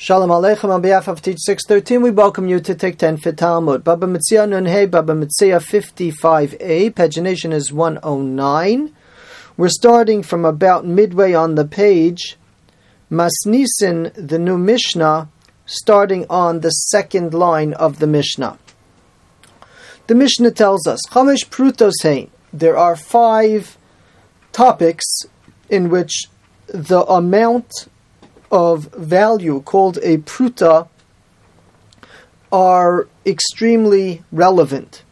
Shalom Aleichem. On behalf of Teach 613, we welcome you to Take 10 for Talmud. Baba Metzia Nun Hey, Baba Metzia 55a, pagination is 109. We're starting from about midway on the page, Masnisin, the new Mishnah, starting on the second line of the Mishnah. The Mishnah tells us, Chamesh Prutos Hein, there are 5 topics in which the amount of value called a pruta are extremely relevant.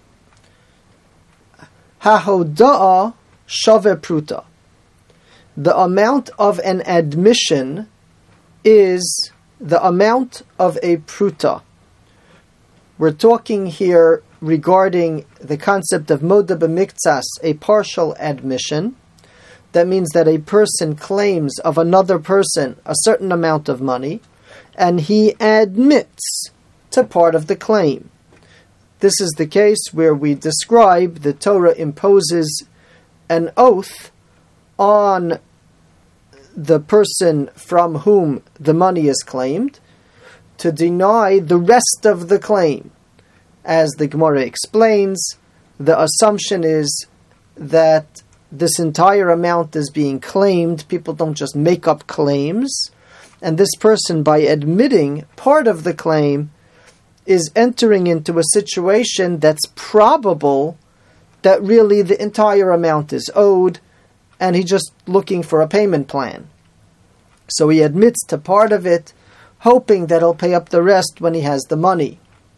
Hahoda'a shave pruta. The amount of an admission is the amount of a pruta. We're talking here regarding the concept of moda b'miktsas, a partial admission. That means that a person claims of another person a certain amount of money, and he admits to part of the claim. This is the case where we describe the Torah imposes an oath on the person from whom the money is claimed to deny the rest of the claim. As the Gemara explains, the assumption is that this entire amount is being claimed. People don't just make up claims. And this person, by admitting part of the claim, is entering into a situation that's probable that really the entire amount is owed, and he's just looking for a payment plan. So he admits to part of it, hoping that he'll pay up the rest when he has the money.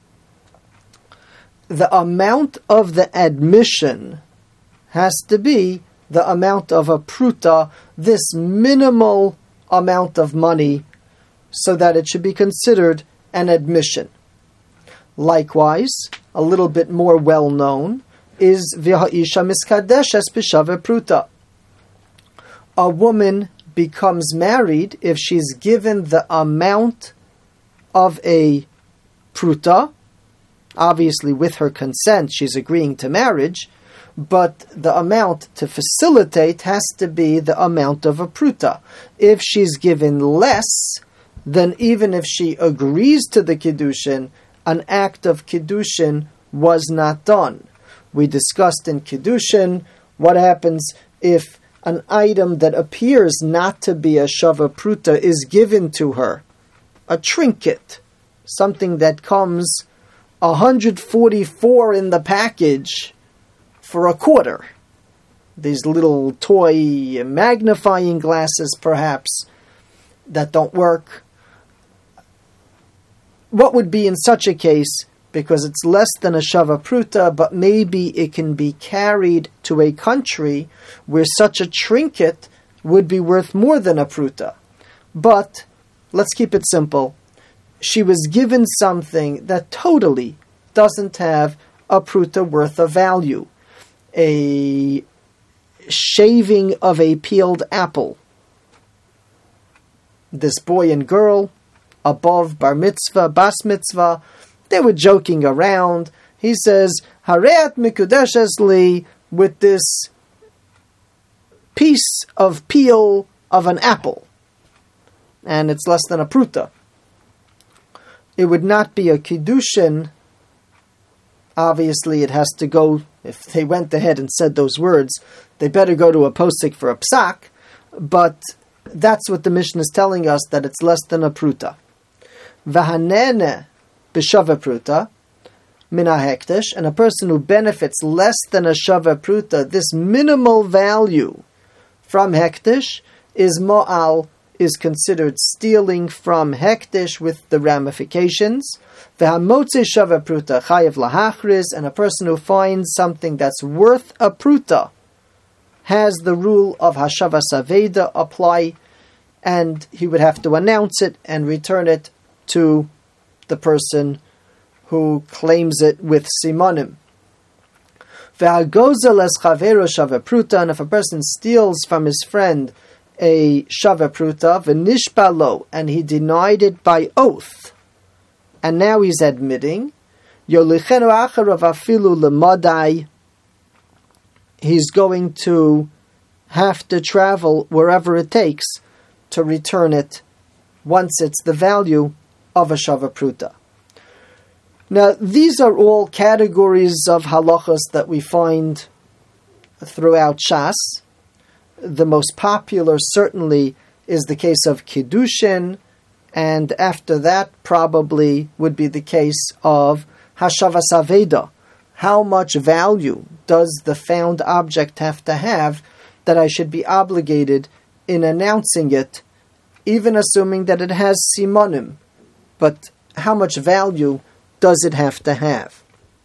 The amount of the admission has to be the amount of a pruta, this minimal amount of money, so that it should be considered an admission. Likewise, a little bit more well known is v'ha'isha miskadeshes b'shave pruta. A woman becomes married if she's given the amount of a pruta. Obviously, with her consent, she's agreeing to marriage, but the amount to facilitate has to be the amount of a pruta. If she's given less, then even if she agrees to the kiddushin, an act of kiddushin was not done. We discussed in kiddushin what happens if an item that appears not to be a shava pruta is given to her, a trinket, something that comes 144 in the package for a quarter. These little toy magnifying glasses, perhaps, that don't work. What would be in such a case, because it's less than a shava pruta, but maybe it can be carried to a country where such a trinket would be worth more than a pruta. But let's keep it simple. She was given something that totally doesn't have a pruta worth of value. A shaving of a peeled apple. This boy and girl, above bar mitzvah, bas mitzvah, they were joking around. He says, Hareat mikudeshes li, with this piece of peel of an apple. And it's less than a pruta. It would not be a kiddushin. Obviously, it has to go, if they went ahead and said those words, they better go to a posik for a psak, but that's what the Mishnah is telling us, that it's less than a pruta. V'hanene b'shava pruta mina hektish, and a person who benefits less than a shava pruta, this minimal value from hektish, is mo'al, is considered stealing from hektish with the ramifications. V'hamotze shava pruta chayev lahachriz, and a person who finds something that's worth a pruta has the rule of hashava saveda apply, and he would have to announce it and return it to the person who claims it with simonim. V'hagozel es chavero shava pruta, and if a person steals from his friend a shava pruta, v'nishba lo, and he denied it by oath, and now he's admitting, yolichenu acharav afilu lemadai, he's going to have to travel wherever it takes to return it once it's the value of a shava pruta. Now, these are all categories of halachas that we find throughout Shas. The most popular certainly is the case of Kiddushin, and after that probably would be the case of Hashavas Aveda. How much value does the found object have to have that I should be obligated in announcing it, even assuming that it has simonim? But how much value does it have to have?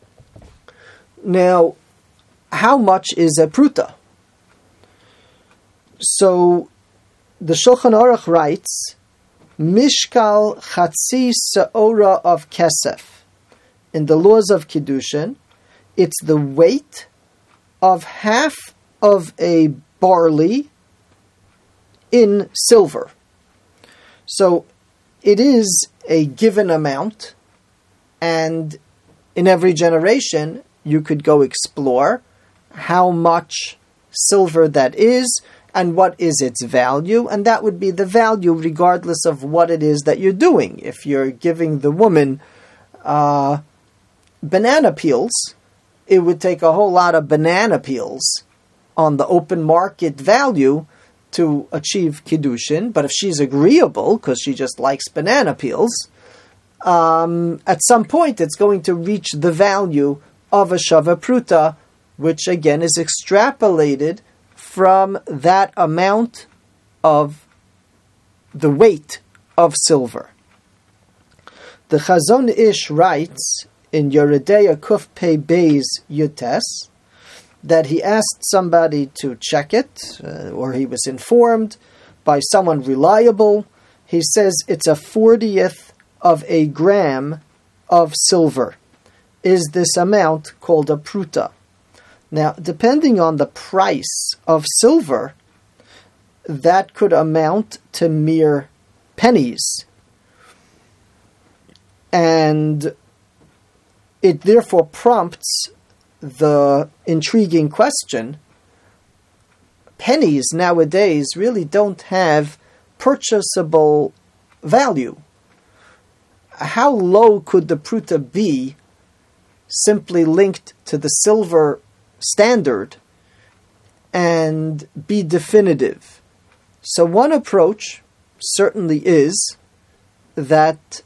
Now, how much is a pruta? So, the Shulchan Aruch writes, Mishkal Chatzi Se'ora of Kesef. In the laws of Kiddushin, it's the weight of half of a barley in silver. So, it is a given amount, and in every generation, you could go explore how much silver that is and what is its value, and that would be the value regardless of what it is that you're doing. If you're giving the woman banana peels, it would take a whole lot of banana peels on the open market value to achieve Kiddushin, but if she's agreeable, because she just likes banana peels, at some point it's going to reach the value of a shava pruta, which again is extrapolated from that amount of the weight of silver. The Chazon Ish writes in Yeridea Kuf Pei Beis Yutes that he asked somebody to check it, or he was informed by someone reliable. He says it's a 40th of a gram of silver. Is this amount called a pruta? Now, depending on the price of silver, that could amount to mere pennies. And it therefore prompts the intriguing question, pennies nowadays really don't have purchasable value. How low could the pruta be simply linked to the silver standard and be definitive? So one approach certainly is that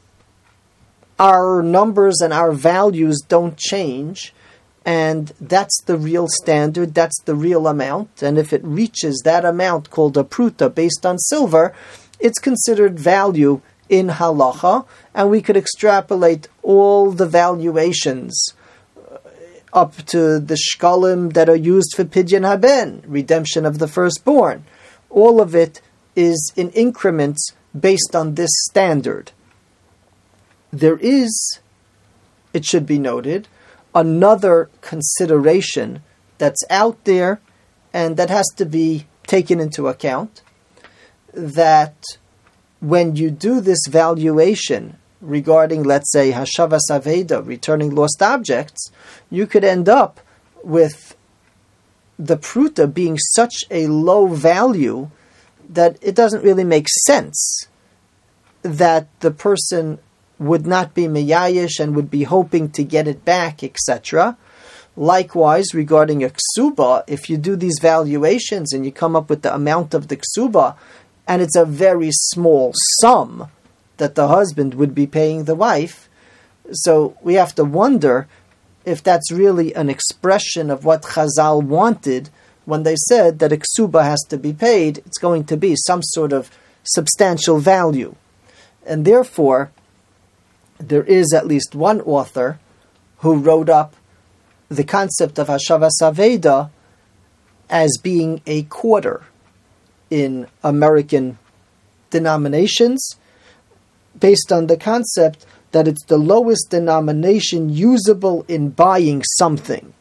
our numbers and our values don't change, and that's the real standard, that's the real amount, and if it reaches that amount called a pruta based on silver, it's considered value in halacha, and we could extrapolate all the valuations up to the shkalim that are used for pidyon haben, redemption of the firstborn. All of it is in increments based on this standard. There is, it should be noted, another consideration that's out there and that has to be taken into account, that when you do this valuation regarding, let's say, Hashavas Aveda, returning lost objects, you could end up with the pruta being such a low value that it doesn't really make sense that the person would not be meyayish and would be hoping to get it back, etc. Likewise, regarding a ksuba, if you do these valuations and you come up with the amount of the ksuba, and it's a very small sum that the husband would be paying the wife, so we have to wonder if that's really an expression of what Chazal wanted when they said that a ksuba has to be paid. It's going to be some sort of substantial value. And therefore, there is at least one author who wrote up the concept of Hashavas Aveda as being a quarter in American denominations, based on the concept that it's the lowest denomination usable in buying something.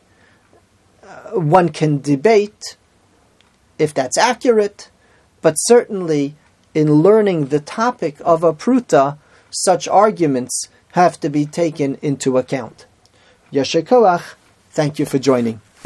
One can debate if that's accurate, but certainly in learning the topic of a pruta, such arguments have to be taken into account. Yasher koach, thank you for joining.